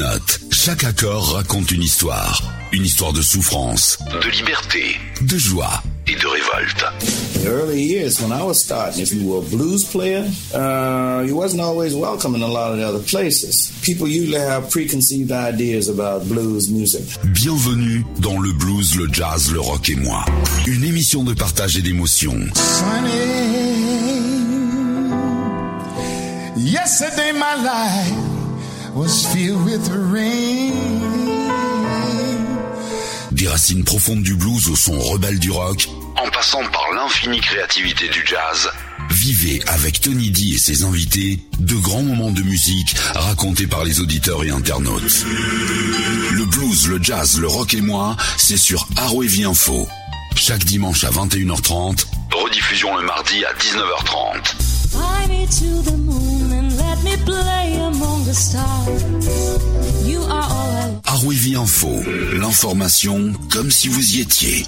notes. Chaque accord raconte une histoire. Une histoire de souffrance, de liberté, de joie et de révolte. In the early years, when I was starting, if you were a blues player, you wasn't always welcome in a lot of the other places. People usually have preconceived ideas about blues music. Bienvenue dans le blues, le jazz, le rock et moi. Une émission de partage et d'émotion. Yesterday my life was filled with rain. Des racines profondes du blues au son rebelle du rock, en passant par l'infinie créativité du jazz. Vivez avec Tony D et ses invités de grands moments de musique racontés par les auditeurs et internautes. Le blues, le jazz, le rock et moi, c'est sur Arwavy Info. Chaque dimanche à 21h30, rediffusion le mardi à 19h30. Fly me to the moon and let me play among the stars. You are all I... Arwavy Info, l'information comme si vous y étiez.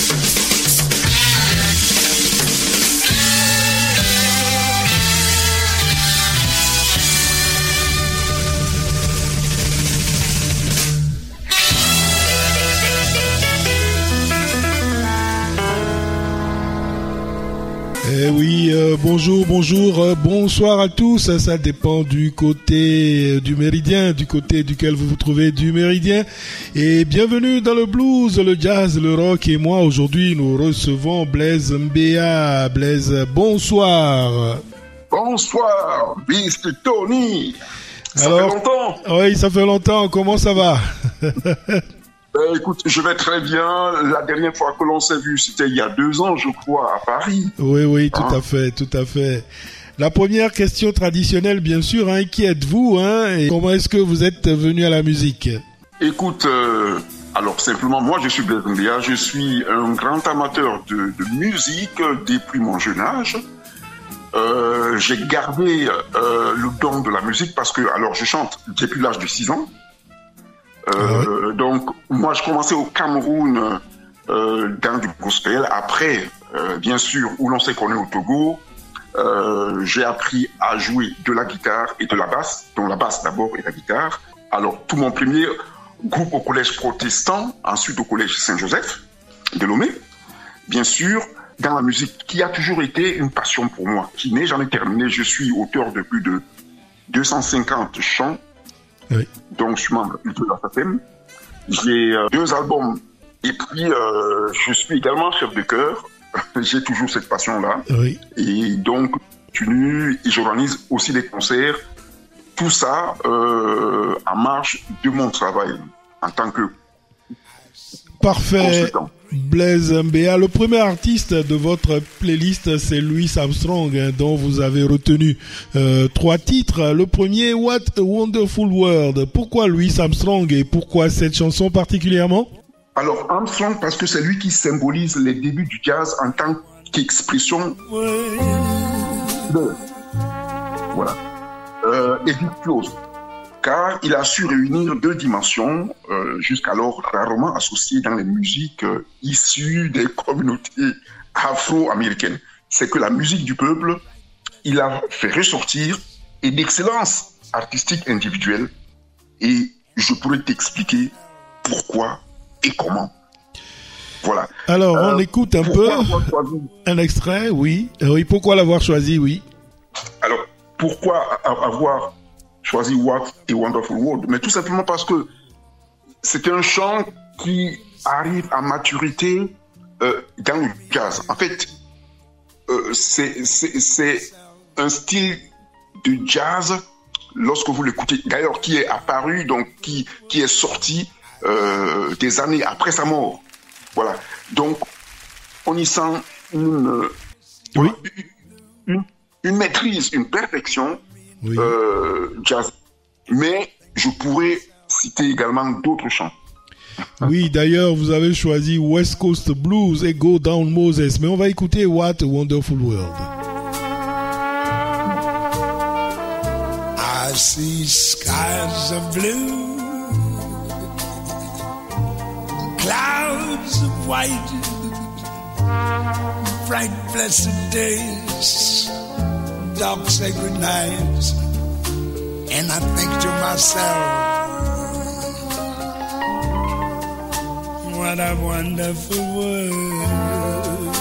Eh oui, bonjour, bonsoir à tous. Ça dépend du côté du méridien, du côté duquel vous vous trouvez du méridien. Et bienvenue dans le blues, le jazz, le rock. Et moi, aujourd'hui, nous recevons Blaise Mbea. Blaise, bonsoir. Bonsoir, Mr. Tony. Ça fait longtemps. Oui, ça fait longtemps. Comment ça va? Écoute, je vais très bien. La dernière fois que l'on s'est vu, c'était il y a 2 ans, je crois, à Paris. Oui, tout à fait. La première question traditionnelle, bien sûr, qui êtes-vous, et comment est-ce que vous êtes venu à la musique? Écoute, alors simplement, moi je suis Blaise Mbea, je suis un grand amateur de musique depuis mon jeune âge. J'ai gardé le don de la musique parce que, alors je chante depuis l'âge de 6 ans. Donc, moi, je commençais au Cameroun dans du gospel. Après, bien sûr, où l'on sait qu'on est au Togo, j'ai appris à jouer de la guitare et de la basse, donc la basse d'abord et la guitare. Alors, tout mon premier groupe au collège protestant, ensuite au collège Saint-Joseph de Lomé. Bien sûr, dans la musique qui a toujours été une passion pour moi, qui n'est jamais terminée. Je suis auteur de plus de 250 chants. Oui. Donc, je suis membre de la SACEM. J'ai 2 albums et puis je suis également chef de chœur. J'ai toujours cette passion-là. Oui. Et donc, je continue et j'organise aussi des concerts. Tout ça en marge de mon travail en tant que Parfait. consultant. Blaise Mbea, le premier artiste de votre playlist, c'est Louis Armstrong, dont vous avez retenu 3 titres. Le premier, What a Wonderful World. Pourquoi Louis Armstrong et pourquoi cette chanson particulièrement? Alors Armstrong, parce que c'est lui qui symbolise les débuts du jazz en tant qu'expression voilà, et virtuose. Car il a su réunir 2 dimensions, jusqu'alors rarement associées dans les musiques issues des communautés afro-américaines. C'est que la musique du peuple, il a fait ressortir une excellence artistique individuelle. Et je pourrais t'expliquer pourquoi et comment. Voilà. Alors, on écoute un peu un extrait, oui. Oui, pourquoi l'avoir choisi, oui. Alors, pourquoi avoir choisi What a Wonderful World? Mais tout simplement parce que c'est un chant qui arrive à maturité dans le jazz. En fait, c'est un style de jazz, lorsque vous l'écoutez, d'ailleurs qui est apparu, donc qui est sorti des années après sa mort. Voilà. Donc, on y sent une maîtrise, une perfection. Oui. Jazz. Mais je pourrais citer également d'autres chants. Oui, d'ailleurs, vous avez choisi West Coast Blues et Go Down Moses. Mais on va écouter What a Wonderful World. I see skies of blue, clouds of white, bright blessed days, dark sacred nights, and I think to myself, what a wonderful world.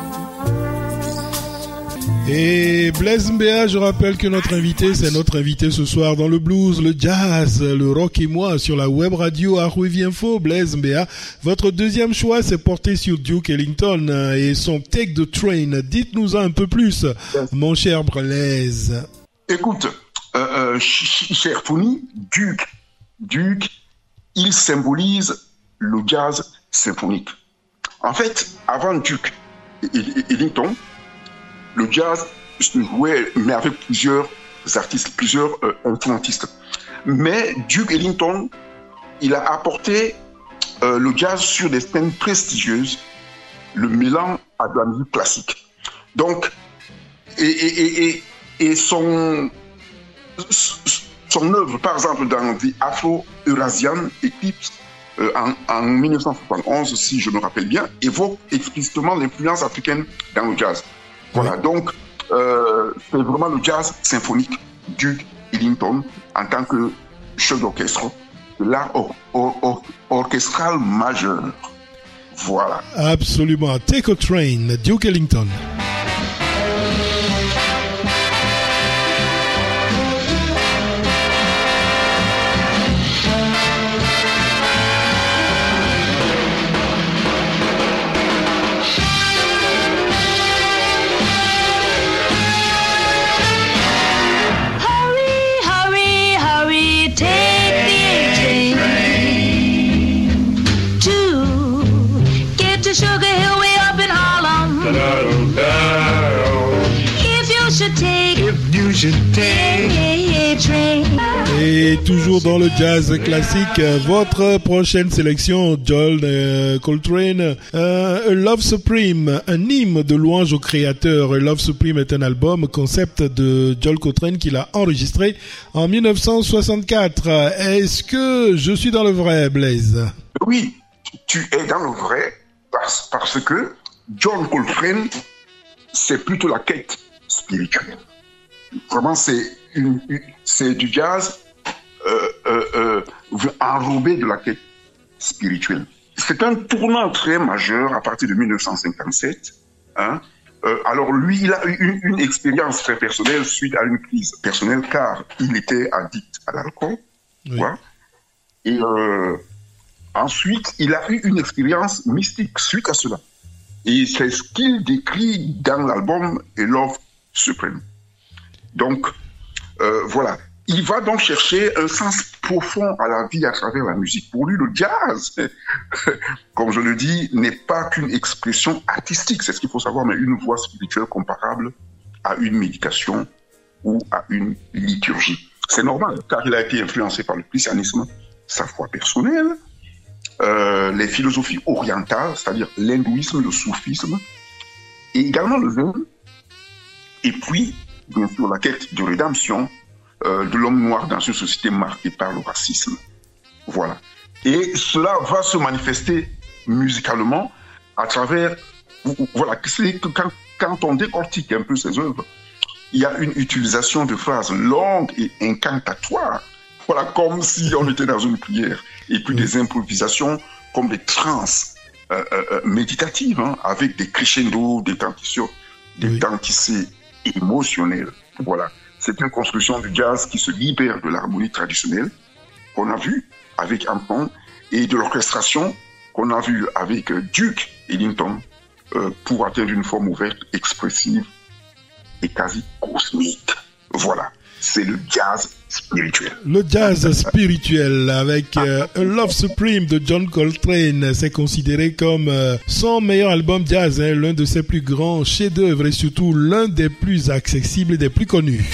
Et Blaise Mbéa, je rappelle que notre invité, c'est notre invité ce soir dans le blues, le jazz, le rock et moi sur la web radio Arwevi Info. Blaise Mbéa, votre deuxième choix s'est porté sur Duke Ellington et son Take the Train. Dites-nous un peu plus, mon cher Blaise. Écoute, cher Tony, Duke, il symbolise le jazz symphonique. En fait, avant Duke Ellington, le jazz se jouait, mais avec plusieurs artistes, plusieurs instrumentistes. Mais Duke Ellington, il a apporté le jazz sur des scènes prestigieuses, le mêlant à de la musique classique. Donc, et son œuvre, par exemple, dans The Afro-Eurasian Eclipse, en 1971, si je me rappelle bien, évoque explicitement l'influence africaine dans le jazz. Voilà, donc c'est vraiment le jazz symphonique Duke Ellington en tant que chef d'orchestre de l'art orchestral majeur. Voilà. Absolument. Take a Train, Duke Ellington. Sugar Hill way up in Harlem. If you should take train. Et toujours dans le jazz classique, votre prochaine sélection, John Coltrane, A Love Supreme, un hymne de louange au créateur. A Love Supreme est un album concept de John Coltrane qu'il a enregistré en 1964. Est-ce que je suis dans le vrai, Blaise? Oui, tu es dans le vrai. Parce que John Coltrane, c'est plutôt la quête spirituelle. Vraiment, c'est du jazz enrobé de la quête spirituelle. C'est un tournant très majeur à partir de 1957. Alors lui, il a eu une expérience très personnelle suite à une crise personnelle car il était addict à l'alcool. Oui. Ouais. Et ensuite, il a eu une expérience mystique suite à cela. Et c'est ce qu'il décrit dans l'album A Love Supreme. Donc, voilà. Il va donc chercher un sens profond à la vie à travers la musique. Pour lui, le jazz, comme je le dis, n'est pas qu'une expression artistique, c'est ce qu'il faut savoir, mais une voie spirituelle comparable à une méditation ou à une liturgie. C'est normal, car il a été influencé par le christianisme, sa foi personnelle, les philosophies orientales, c'est-à-dire l'hindouisme, le soufisme, et également le zen, et puis, bien sûr, la quête de rédemption de l'homme noir dans une société marquée par le racisme. Voilà. Et cela va se manifester musicalement à travers... Voilà, c'est que quand on décortique un peu ses œuvres, il y a une utilisation de phrases longues et incantatoires. Voilà, comme si on était dans une prière. Et puis des improvisations comme des transes méditatives, avec des crescendos, des tanticés émotionnels. Voilà. C'est une construction du jazz qui se libère de l'harmonie traditionnelle qu'on a vue avec Hampton et de l'orchestration qu'on a vue avec Duke Ellington pour atteindre une forme ouverte, expressive et quasi cosmique. Voilà. C'est le jazz spirituel. Le jazz spirituel avec A Love Supreme de John Coltrane, c'est considéré comme son meilleur album jazz, l'un de ses plus grands chefs-d'œuvre et surtout l'un des plus accessibles et des plus connus.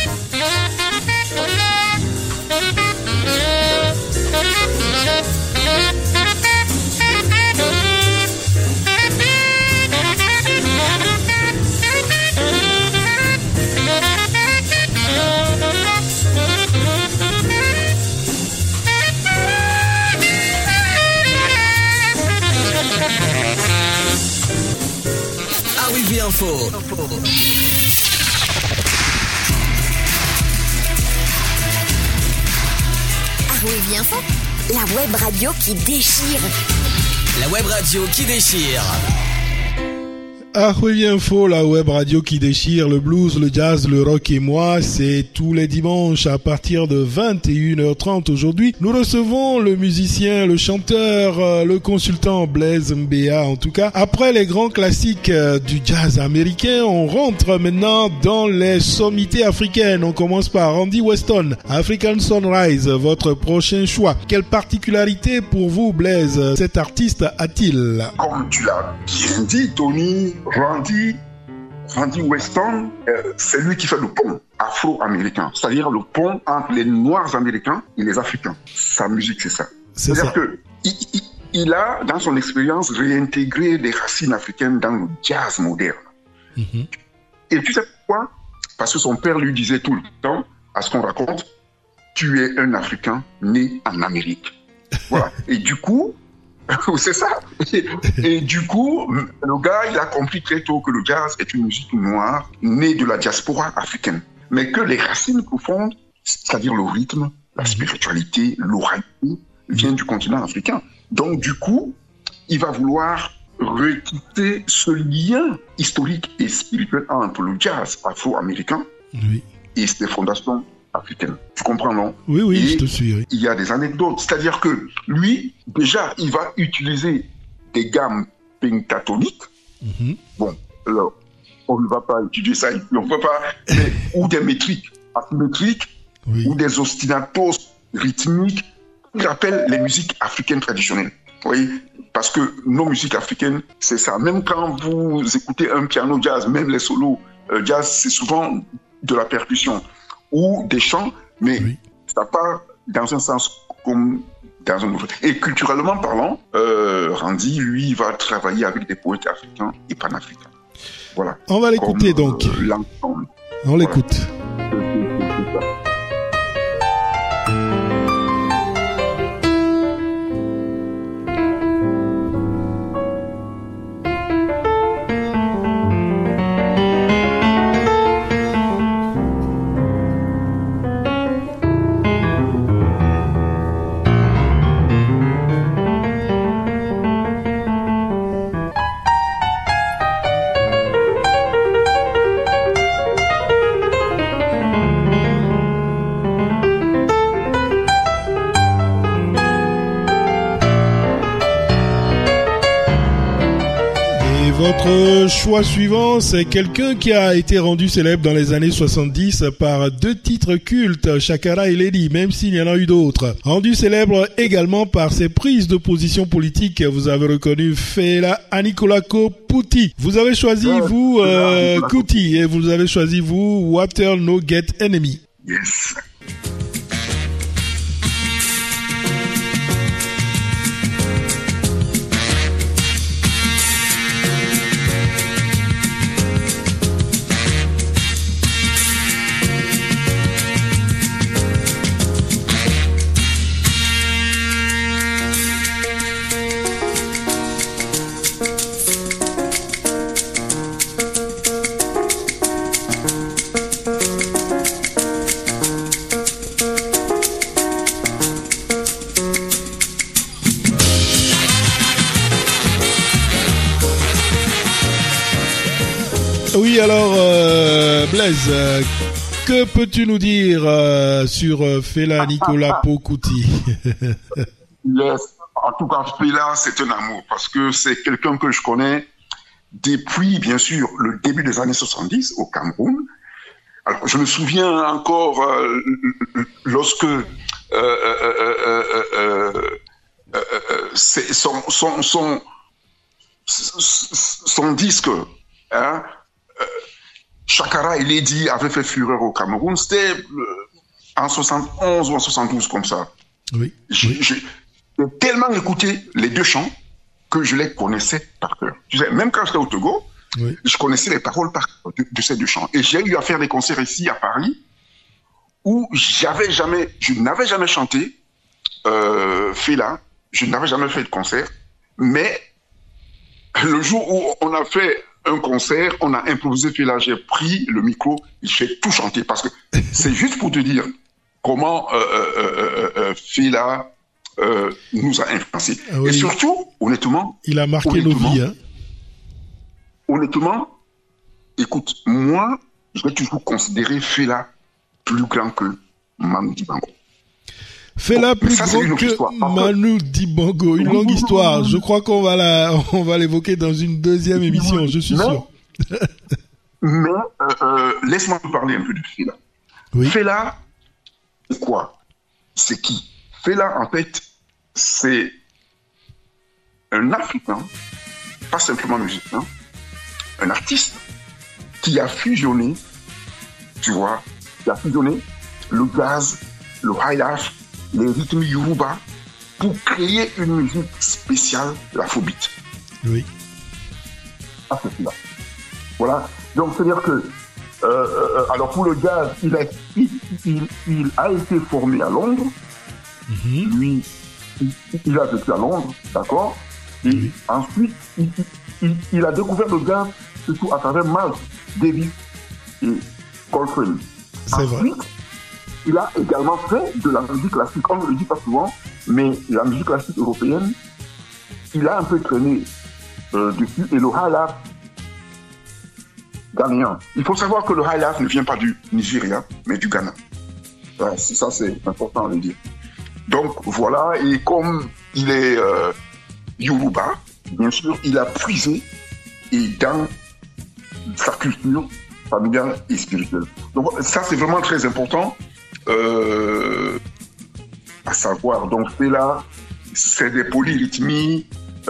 Info. Arwevi Info, la web radio qui déchire. la web radio qui déchire. Ah oui, bien faux, la web radio qui déchire le blues, le jazz, le rock et moi, c'est tous les dimanches à partir de 21h30 aujourd'hui. Nous recevons le musicien, le chanteur, le consultant Blaise Mbea en tout cas. Après les grands classiques du jazz américain, on rentre maintenant dans les sommités africaines. On commence par Randy Weston, African Sunrise, votre prochain choix. Quelle particularité pour vous, Blaise, cet artiste a-t-il? Comme tu l'as bien dit, Tony, Randy Weston, c'est lui qui fait le pont afro-américain, c'est-à-dire le pont entre les Noirs américains et les Africains. Sa musique, c'est ça. C'est-à-dire qu'il a, dans son expérience, réintégré les racines africaines dans le jazz moderne. Mm-hmm. Et tu sais pourquoi? Parce que son père lui disait tout le temps, à ce qu'on raconte, tu es un Africain né en Amérique. Voilà. Et du coup, c'est ça. Et du coup, le gars, il a compris très tôt que le jazz est une musique noire née de la diaspora africaine. Mais que les racines profondes, c'est-à-dire le rythme, la spiritualité, l'oralité, viennent du continent africain. Donc, du coup, il va vouloir requitter ce lien historique et spirituel entre le jazz afro-américain et ses fondations africaine. Tu comprends, non? Oui, et je te suis. Oui. Il y a des anecdotes. C'est-à-dire que lui, déjà, il va utiliser des gammes pentatoniques. Mm-hmm. Bon, alors, on ne va pas étudier ça ici, on ne va pas... Mais, ou des métriques asymétriques, ou des ostinatos rythmiques, qui rappellent les musiques africaines traditionnelles. Oui, parce que nos musiques africaines, c'est ça. Même quand vous écoutez un piano jazz, même les solos jazz, c'est souvent de la percussion ou des chants, mais ça part dans un sens comme dans un autre. Et culturellement parlant, Randy, lui, va travailler avec des poètes africains et panafricains. Voilà. On va l'écouter donc. L'ensemble. On l'écoute. Votre choix suivant, c'est quelqu'un qui a été rendu célèbre dans les années 70 par deux titres cultes, Shakara et Lady, même s'il y en a eu d'autres. Rendu célèbre également par ses prises de position politique, vous avez reconnu Fela Anikulapo Kuti. Vous avez choisi, vous, Kuti, et vous avez choisi, vous, Water No Get Enemy. Yes. Oui, alors, Blaise, que peux-tu nous dire sur Fela Anikulapo Kuti? Yes. En tout cas, Fela, c'est un amour, parce que c'est quelqu'un que je connais depuis, bien sûr, le début des années 70 au Cameroun. Alors, je me souviens encore lorsque son disque, hein, Shakara et Lady avait fait fureur au Cameroun. C'était en 71 ou en 72 comme ça. Oui. J'ai tellement écouté les deux chants que je les connaissais par cœur. Tu sais, même quand j'étais au Togo, je connaissais les paroles de ces deux chants. Et j'ai eu à faire des concerts ici à Paris où je n'avais jamais chanté Fela, je n'avais jamais fait de concert, mais le jour où on a fait un concert, on a improvisé Fela, j'ai pris le micro, j'ai tout chanté, parce que c'est juste pour te dire comment Fela nous a influencés. Oui. Et surtout, honnêtement... Il a marqué nos vies. Hein. Honnêtement, écoute, moi, je vais toujours considérer Fela plus grand que Manu Dibango. Fela plus grand que Manu Dibango. Une longue histoire. Je crois qu'on va l'évoquer dans une deuxième émission, je suis sûr. Mais laisse-moi te parler un peu de Fela. Oui. Fela, c'est quoi? C'est qui? Fela, en fait, c'est un Africain, pas simplement musicien, un artiste qui a fusionné, tu vois, le jazz, le high life, les rythmes yoruba, pour créer une musique spéciale, l'afrobeat. Oui. Ah, c'est là. Voilà. Donc, c'est-à-dire que, alors pour le jazz, il a été formé à Londres. Mm-hmm. Lui, il a vécu à Londres, d'accord? Et ensuite, il a découvert le jazz surtout à travers Miles Davis et Coltrane. C'est vrai. Il a également fait de la musique classique. On ne le dit pas souvent, mais la musique classique européenne, il a un peu traîné dessus. Et le high life ghanéen. Il faut savoir que le high life ne vient pas du Nigeria, mais du Ghana. Ouais, ça, c'est important de le dire. Donc, voilà. Et comme il est Yoruba, bien sûr, il a puisé et dans sa culture familiale et spirituelle. Donc, ça, c'est vraiment très important. À savoir, donc Fela, c'est des polyrythmies,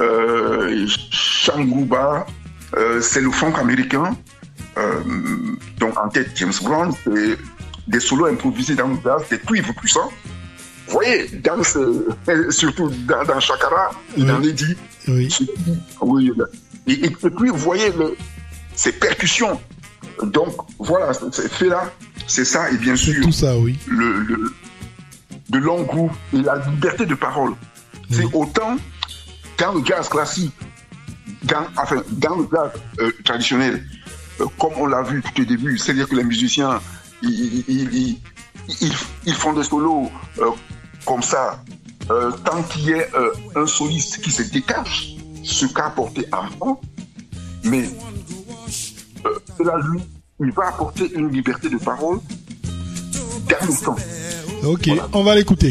Shangouba, c'est le funk américain, donc en tête James Brown, c'est des solos improvisés dans le jazz, des cuivres puissants. Vous voyez, surtout dans Shakara, il en est dit. Oui. Oui. Et puis, vous voyez ces percussions. Donc, voilà, c'est Fela. C'est ça, et bien sûr, tout ça, oui. de long goût et la liberté de parole. Oui. C'est autant dans le jazz classique, dans le jazz traditionnel, comme on l'a vu tout au début, c'est-à-dire que les musiciens, ils font des solos comme ça, tant qu'il y ait un soliste qui se décache, ce qu'a apporté enfant, mais cela lui, il va apporter une liberté de parole dans le temps. Ok, voilà. On va l'écouter.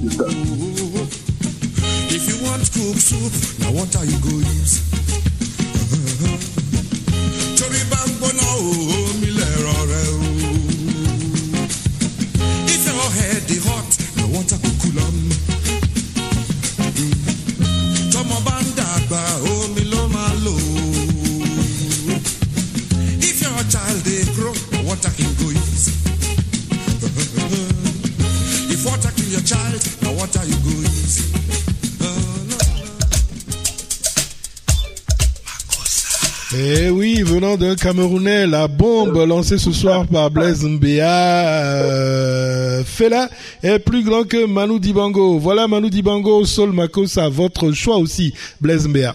If you want cook soup, now what are you going to use? Tori bambo na o mi lero re o. If your head is hot, now what are you cool on? Tomo banda gba o mi lo ma lo. If your child dey grow, now what are you going to use? If water kill your child, now what are you going to use? Eh oui, venant d'un Camerounais, la bombe lancée ce soir par Blaise Mbea, Fela est plus grand que Manu Dibango. Voilà Manu Dibango, Sol Makossa, votre choix aussi, Blaise Mbea.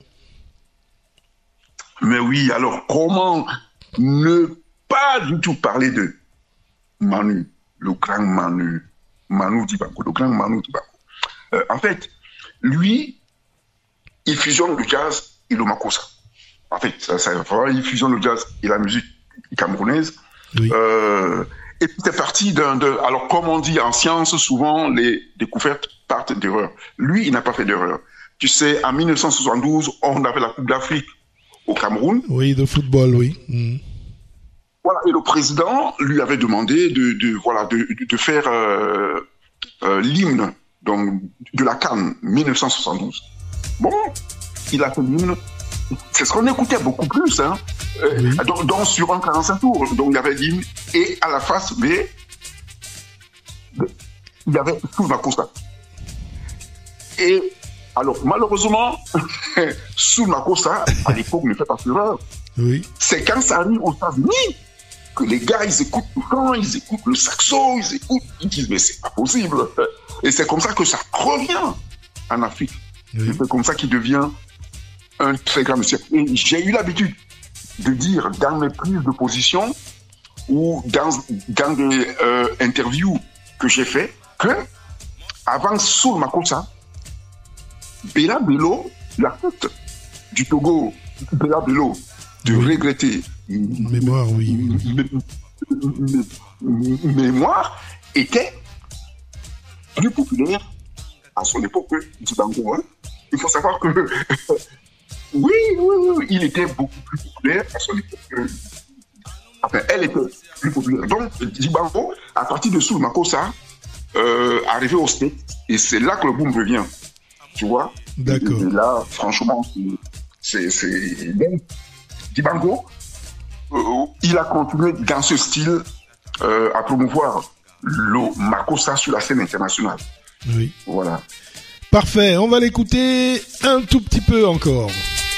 Mais oui, alors comment ne pas du tout parler de Manu, le grand Manu Dibango, le grand Manu Dibango. En fait, lui, il fusionne le jazz et le makossa. En fait, il fusionne le jazz et la musique camerounaise. Oui. Et puis c'est parti alors comme on dit en science, souvent les découvertes partent d'erreurs. Lui, il n'a pas fait d'erreur. Tu sais, en 1972, on avait la Coupe d'Afrique au Cameroun. Oui, de football, oui. Mmh. Voilà, et le président lui avait demandé de faire l'hymne donc, de la CAN 1972. Bon, il a fait l'hymne. C'est ce qu'on écoutait beaucoup plus, hein. Oui. Donc sur un 45 tours, donc il y avait l'hymne et à la face B, il y avait Soul Makossa. Et alors malheureusement, Soul Makossa à l'époque ne fait pas fureur. Oui. C'est quand ça arrive aux États-Unis que les gars ils écoutent le chant, ils écoutent le saxo, ils disent mais c'est pas possible. Et c'est comme ça que ça revient en Afrique. Oui. C'est comme ça qu'il devient un très grand monsieur. Et j'ai eu l'habitude de dire dans mes prises de position ou dans des interviews que j'ai fait que avant Soul Makossa, Bella Bello, la tête du Togo, Bella Bello, de regretter mémoire, oui. Mémoire, était plus populaire à son époque que Dibango. Hein. Il faut savoir que oui, il était beaucoup plus populaire à son époque que... Enfin, elle était plus populaire. Donc, Dibango, à partir de Soul Makossa, arrivé au State, et c'est là que le boom revient. Tu vois? D'accord. Et là, franchement, c'est Dibango, il a continué dans ce style à promouvoir le Makossa sur la scène internationale. Oui. Voilà. Parfait, on va l'écouter un tout petit peu encore.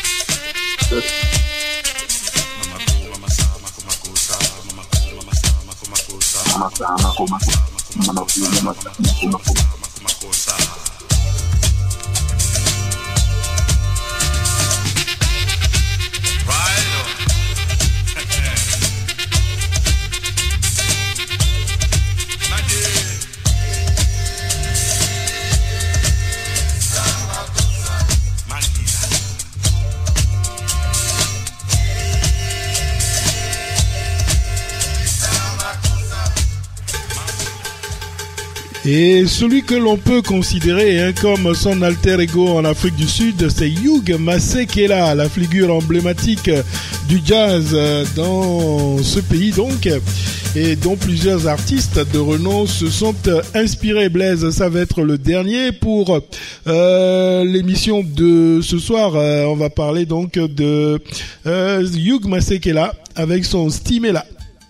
Et celui que l'on peut considérer comme son alter ego en Afrique du Sud, c'est Hugh Masekela, la figure emblématique du jazz dans ce pays donc, et dont plusieurs artistes de renom se sont inspirés. Blaise, ça va être le dernier pour l'émission de ce soir. On va parler donc de Hugh Masekela avec son Stimela.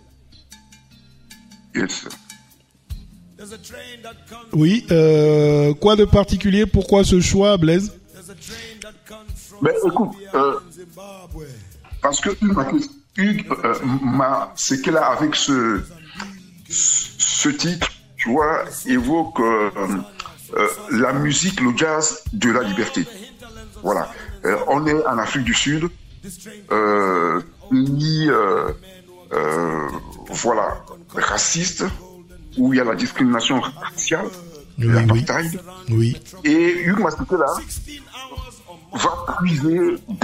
Yes. Oui, quoi de particulier? Pourquoi ce choix, Blaise? Ben, écoute, parce que Hugh Masekela avec ce titre, tu vois, évoque la musique, le jazz de la liberté. Voilà. On est en Afrique du Sud, pays, voilà, raciste, où il y a la discrimination raciale, l'apartheid. Oui. Et Hugh Masekela va puiser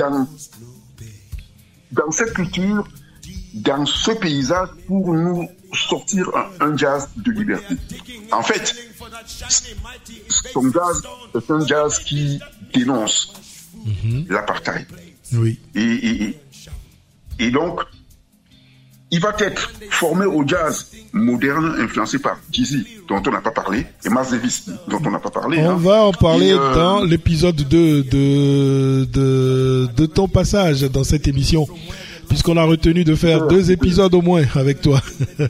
dans cette culture, dans ce paysage, pour nous sortir un jazz de liberté. En fait, son jazz est un jazz qui dénonce l'apartheid. Oui. Et donc, il va être formé au jazz moderne, influencé par Dizzy, dont on n'a pas parlé, et Miles Davis, dont on n'a pas parlé. On va en parler dans l'épisode 2 de ton passage dans cette émission, puisqu'on a retenu de faire 2 épisodes au moins avec toi.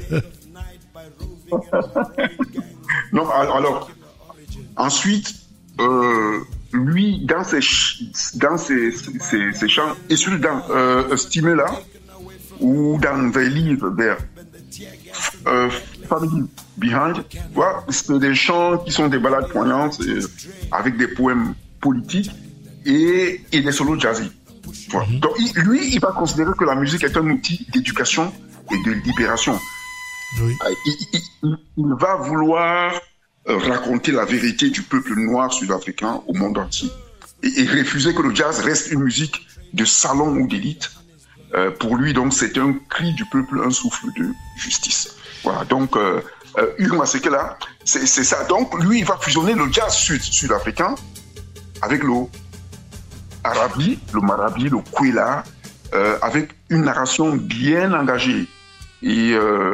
Non, alors, ensuite, lui, dans ses chants, et celui dans Stimela, ou dans des livres vers Family Behind, voilà, c'est des chants qui sont des ballades poignantes avec des poèmes politiques et des solos jazzy. Voilà. Donc lui, il va considérer que la musique est un outil d'éducation et de libération. Oui. Il va vouloir raconter la vérité du peuple noir sud-africain au monde entier et refuser que le jazz reste une musique de salon ou d'élite. Pour lui, donc, c'est un cri du peuple, un souffle de justice. Voilà, donc, Hugh Masekela, c'est ça. Donc, lui, il va fusionner le jazz sud-africain avec le arabi, le marabi, le kwela, avec une narration bien engagée. Et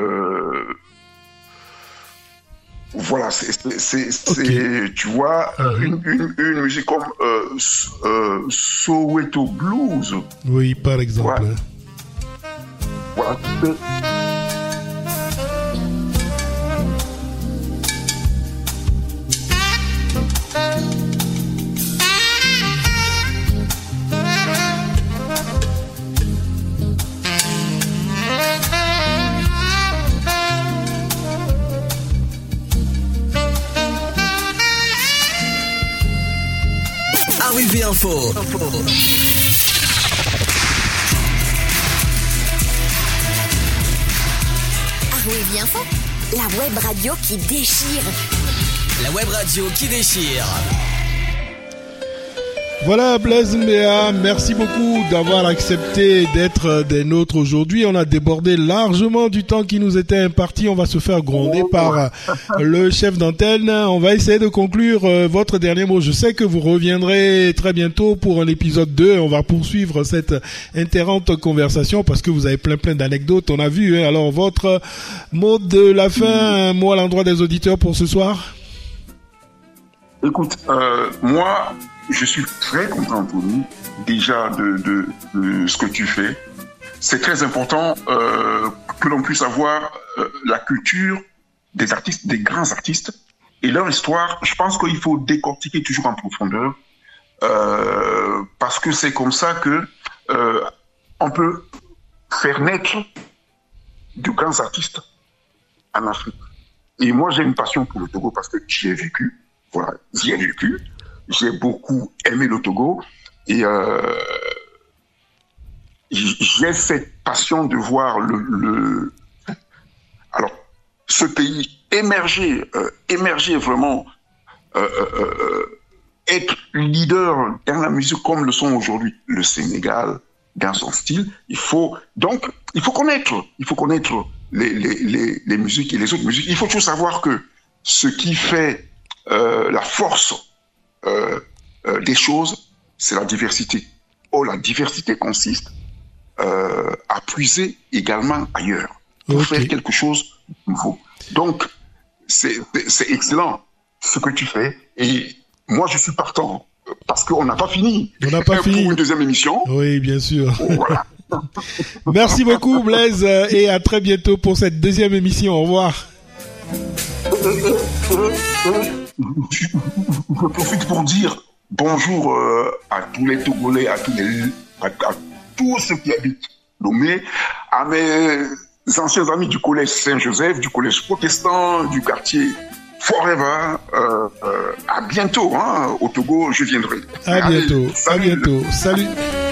voilà, c'est tu vois, une musique comme Soweto Blues. Oui, par exemple. Voilà. Arrivée Info. Arrivée Info, la web radio qui déchire. La web radio qui déchire. Voilà Blaise Mbéa, merci beaucoup d'avoir accepté d'être des nôtres aujourd'hui. On a débordé largement du temps qui nous était imparti. On va se faire gronder par le chef d'antenne. On va essayer de conclure votre dernier mot. Je sais que vous reviendrez très bientôt pour un épisode 2. On va poursuivre cette interrante conversation parce que vous avez plein d'anecdotes. On a vu. Alors votre mot de la fin, un mot à l'endroit des auditeurs pour ce soir. Écoute, moi, je suis très content pour nous, déjà, de ce que tu fais. C'est très important que l'on puisse avoir la culture des artistes, des grands artistes, et leur histoire. Je pense qu'il faut décortiquer toujours en profondeur, parce que c'est comme ça que on peut faire naître de grands artistes en Afrique. Et moi, j'ai une passion pour le Togo parce que j'y ai vécu. Voilà, j'y ai vécu. J'ai beaucoup aimé le Togo et j'ai cette passion de voir alors ce pays émerger vraiment, être leader dans la musique comme le sont aujourd'hui le Sénégal dans son style. Il faut connaître les musiques et les autres musiques. Il faut toujours savoir que ce qui fait la force des choses, c'est la diversité. La diversité consiste à puiser également ailleurs pour faire quelque chose de nouveau. Donc, c'est excellent ce que tu fais. Et moi, je suis partant parce qu'on n'a pas fini. On n'a pas fini. Pour une deuxième émission. Oui, bien sûr. Voilà. Merci beaucoup, Blaise, et à très bientôt pour cette deuxième émission. Au revoir. Je profite pour dire bonjour à tous les Togolais, à tous ceux qui habitent Lomé, à mes anciens amis du collège Saint-Joseph, du collège protestant, du quartier Forever. À bientôt, au Togo, je viendrai. À bientôt. Salut.